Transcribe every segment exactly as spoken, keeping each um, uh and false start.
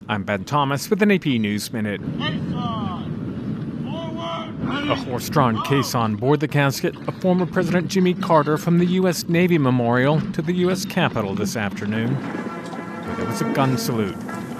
I'm Ben Thomas with an A P News Minute. A horse-drawn case on board the casket of former President Jimmy Carter from the U S Navy Memorial to the U S Capitol this afternoon. There was a gun salute.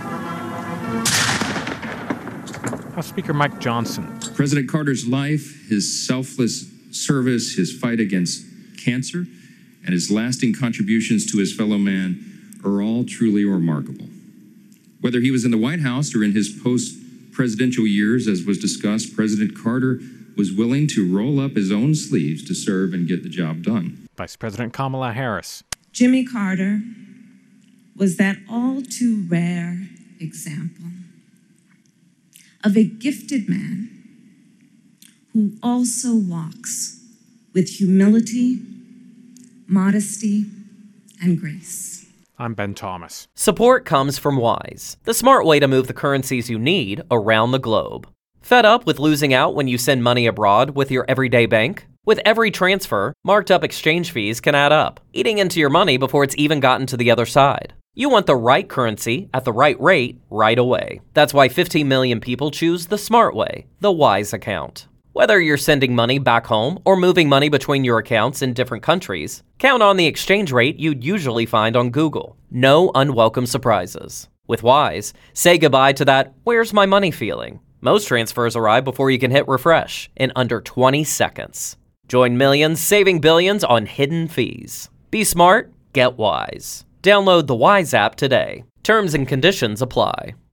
House Speaker Mike Johnson. President Carter's life, his selfless service, his fight against cancer, and his lasting contributions to his fellow man are all truly remarkable. Whether he was in the White House or in his post-presidential years, as was discussed, President Carter was willing to roll up his own sleeves to serve and get the job done. Vice President Kamala Harris. Jimmy Carter was that all too rare example of a gifted man who also walks with humility, modesty, and grace. I'm Ben Thomas. Support comes from Wise, the smart way to move the currencies you need around the globe. Fed up with losing out when you send money abroad with your everyday bank? With every transfer, marked up exchange fees can add up, eating into your money before it's even gotten to the other side. You want the right currency at the right rate right away. That's why fifteen million people choose the smart way, the Wise account. Whether you're sending money back home or moving money between your accounts in different countries, count on the exchange rate you'd usually find on Google. No unwelcome surprises. With Wise, say goodbye to that "where's my money" feeling. Most transfers arrive before you can hit refresh in under twenty seconds. Join millions saving billions on hidden fees. Be smart, get Wise. Download the Wise app today. Terms and conditions apply.